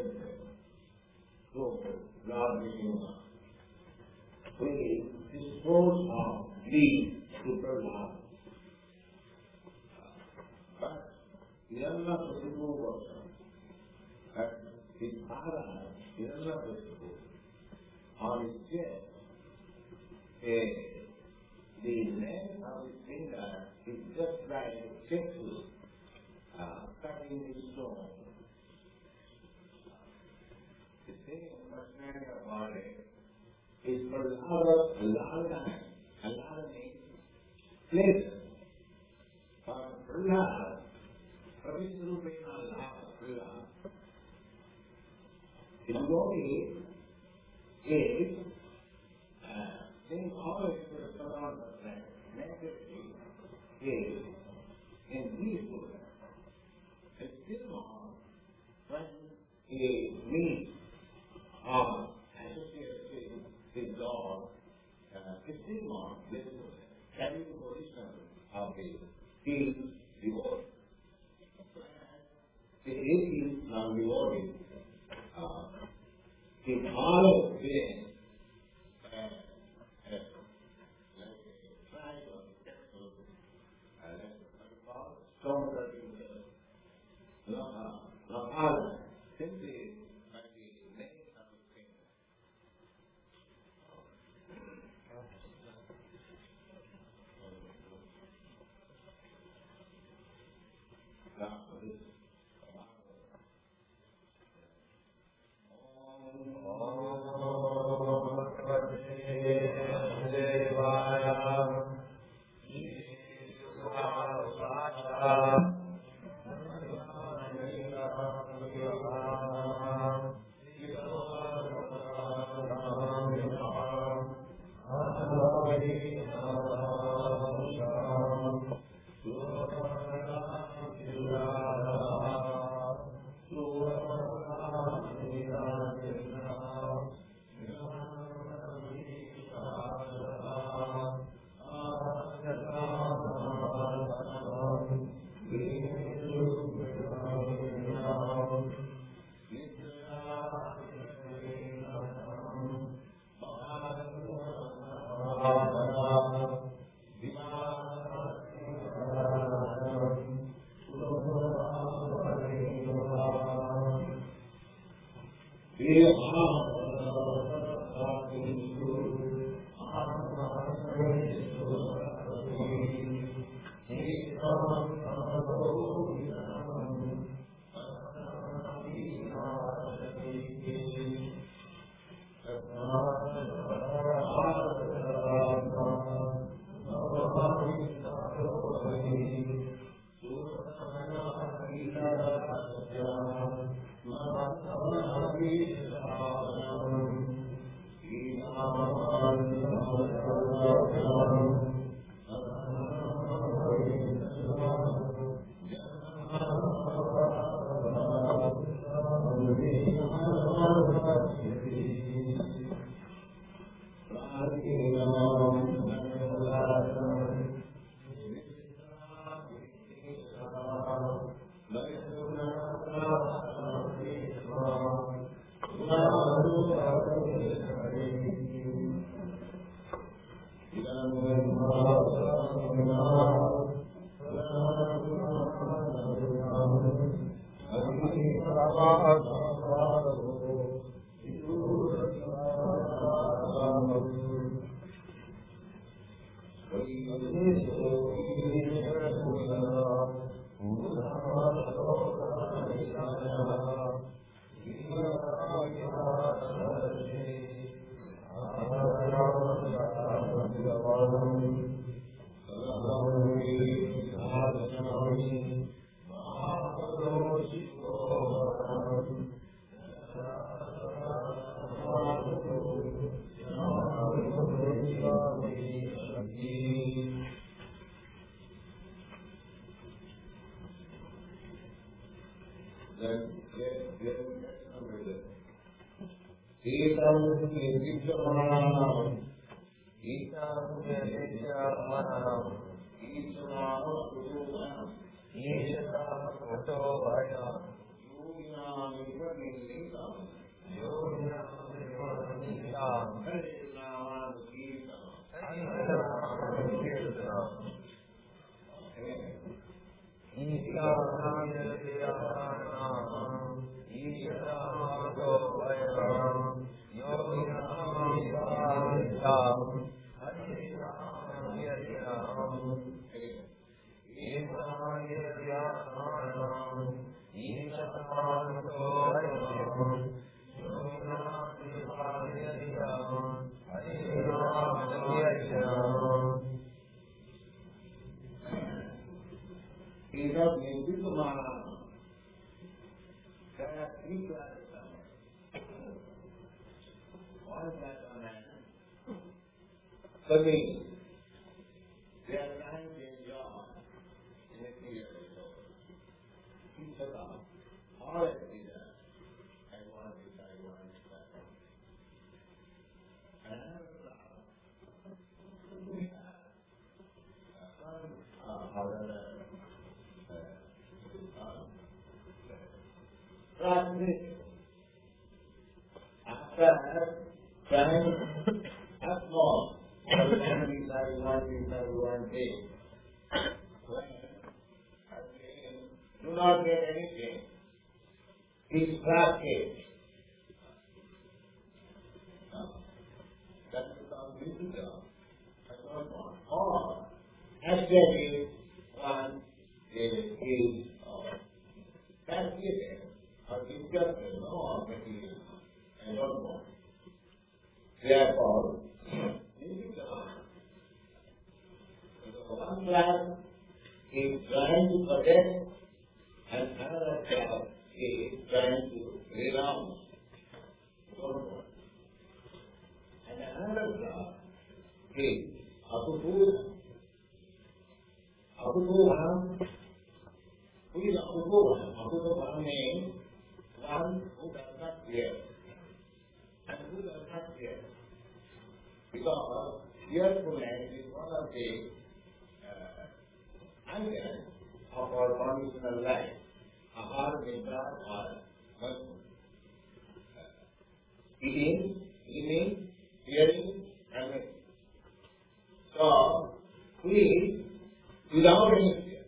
So, Lord Vishnu, we dispose of these super love. But Hiranyakashipu was that his father, Hiranyakashipu, on his chest, the length of his finger is just like a pencil cutting the stone. The same personality of body is for Lada means pleasure. For Prahlad, Pravisrupena Lada, Prahlad, the devotee is they always surround the planet. Necessity is in peaceful. It's still more when he meets or associates with his Lord, it's still more blissful, carrying the position of the king devotee. The atheist non-devotee is always feeling simply by the length of his finger. For me, they are trying to enjoy in a clear people are all at the I want this, I want that. And we have practice after trying at all. I want this. Do not get anything. It's practice. That becomes difficult. I don't want. Or, actually, one is passive or disgusted, no material. I don't want. Therefore, one class is trying to protect and another class is trying to renounce. And another class is Apupura. Apupura. Who is Apupura? Apupura means one who does not fear. And who does not fear? Because fearfulness is one of the items of our conditional life. Ahara, Nidra, or Mantra. Eating, dreaming, hearing, and listening. So, please, without any fear.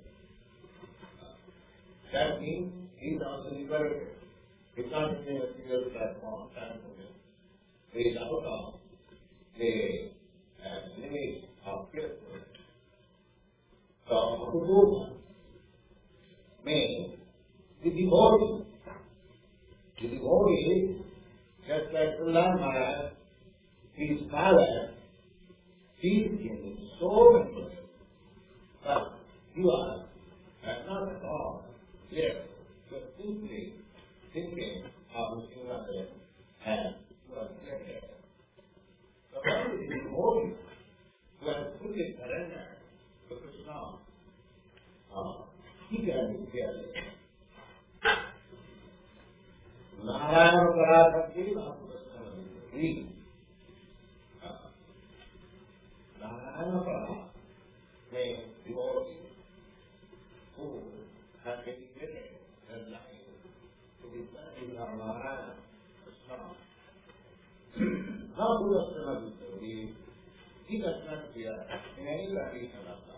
That means he is also liberated. He is not in a single platform, he is out of the limit of fearfulness. So, Apupura means the devotee. The devotee, just like Prahlad Maharaj, his father, teaches him so many things. But you are not at all here. You are simply thinking of Srinath and you are here. So, what is the devotee who has fully surrendered to Krishna? He can be here. Narayana Parasakti Namaskar. Narayana Parasakti means devotee who has dedicated their life to the service of Narayana Krishna. Not to the devotee. He does not fear in any condition of life.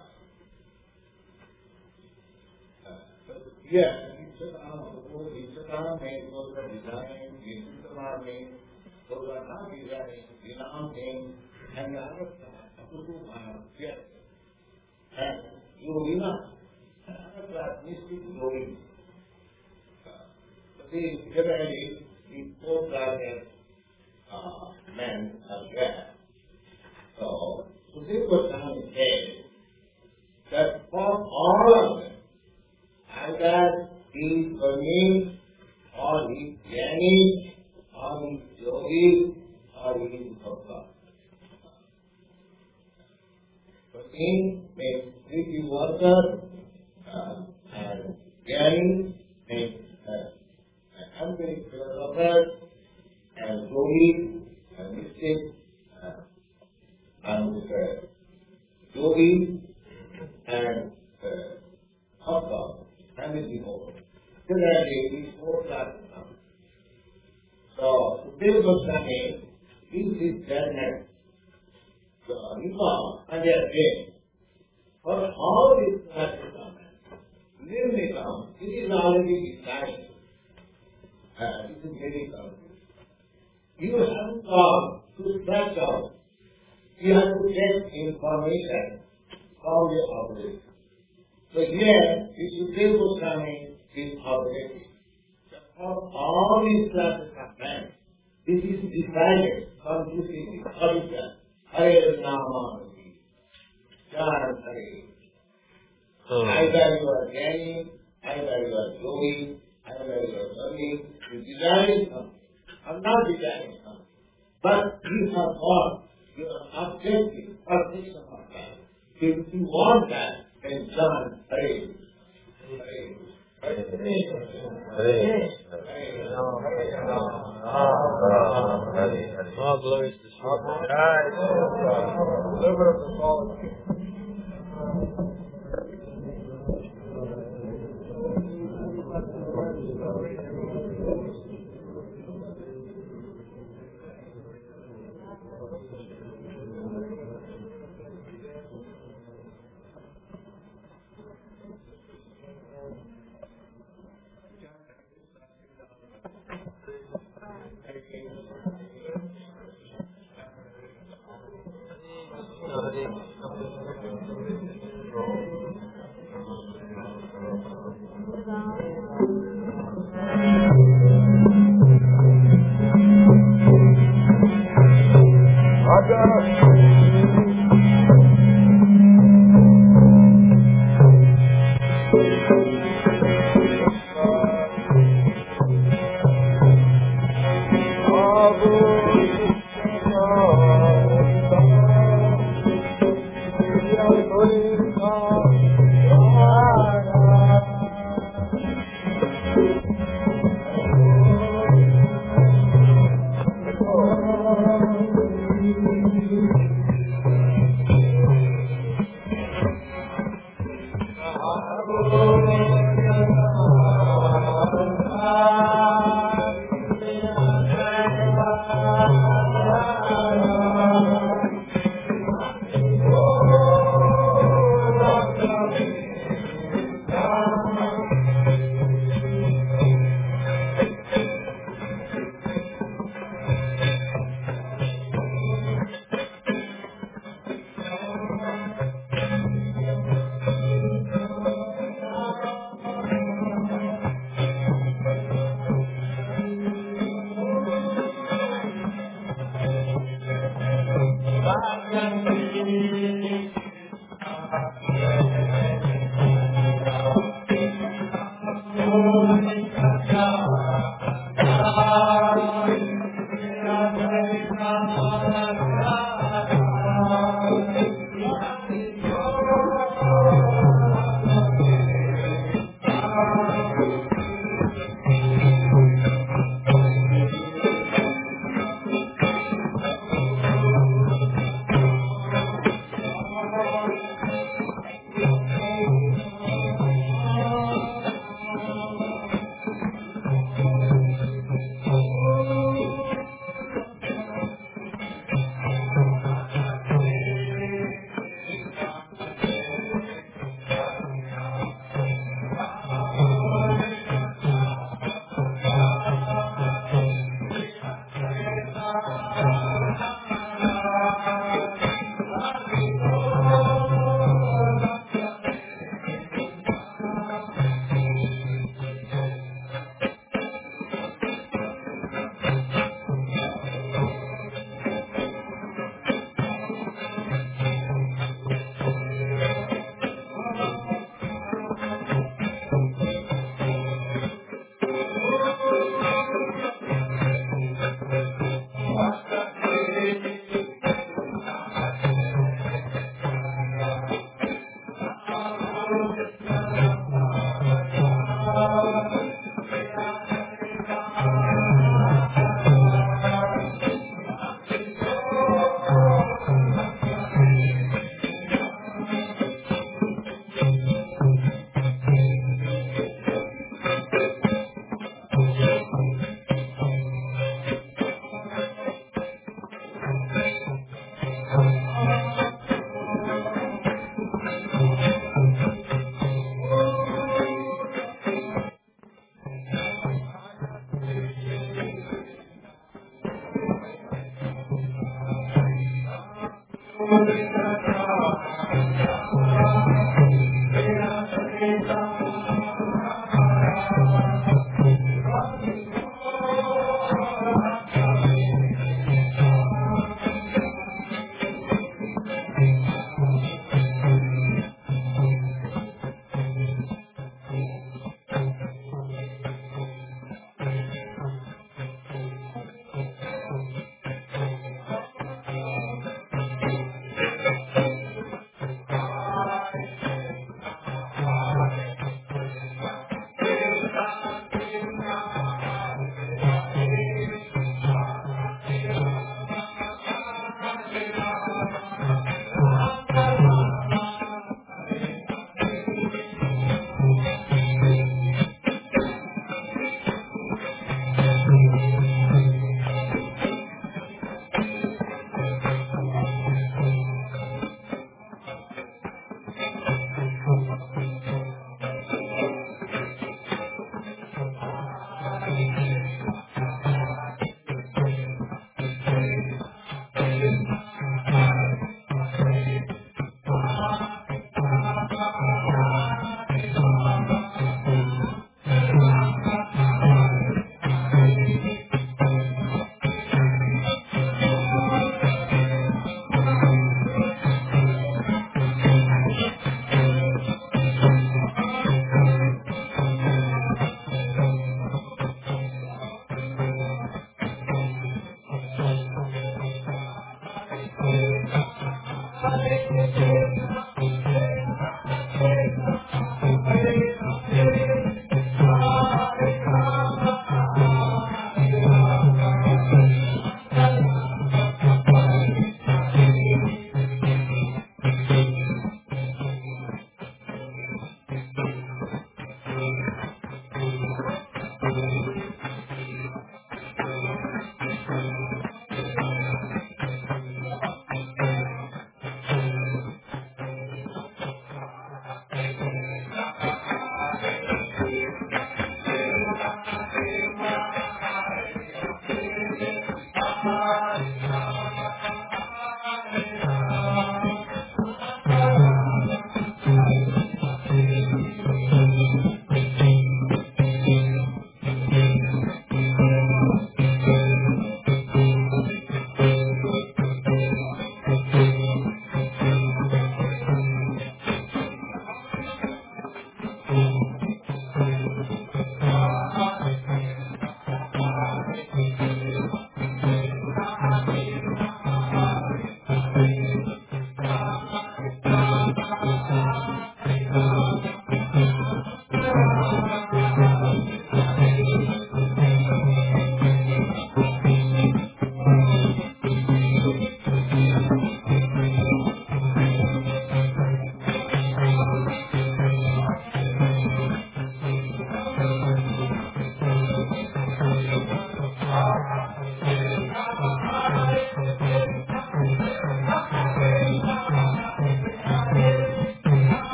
Yes, Instagram means those are designing, Instagram means those are not designing, denouncing, and the other side, Apupura, yes. And Yogina, another class, mystic yogis. But these generally, these four classes men are there. So this was time said that for all of them, either he is Burmese, or he is Jnani, or he is Yogi, or he is Bhakta. Burmese means spiritual worker, and Jnani means unfinished developers, and Yogi, and mystic, and Yogi, and Bhakta. And the devotee. Similarly, these four classes Sukadeva Goswami gives his judgment and they are saying, for all these classes of men, Nirmikam, it is already decided. It is very clear. You haven't gone to search out. You have to get information from the object. So here, Sukadeva Goswami is object. For all these classes of men, this is decided from this is Harita, Hare Nama, Jana Hare. Either you are Jnani, either you are Yogi, either you are Yogi, you desire something. I'm not desiring something. But you have got your objective, perfection of that. If you want that, then Jana Hare. Hare. All glories to Sri. Deliver us from all.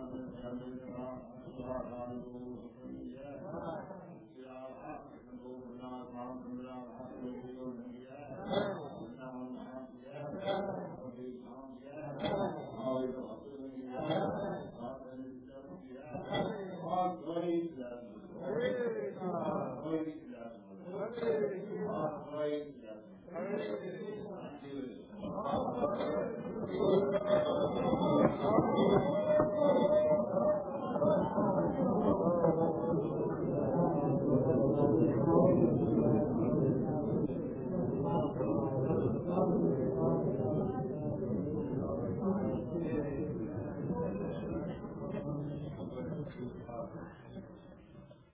Hallelujah.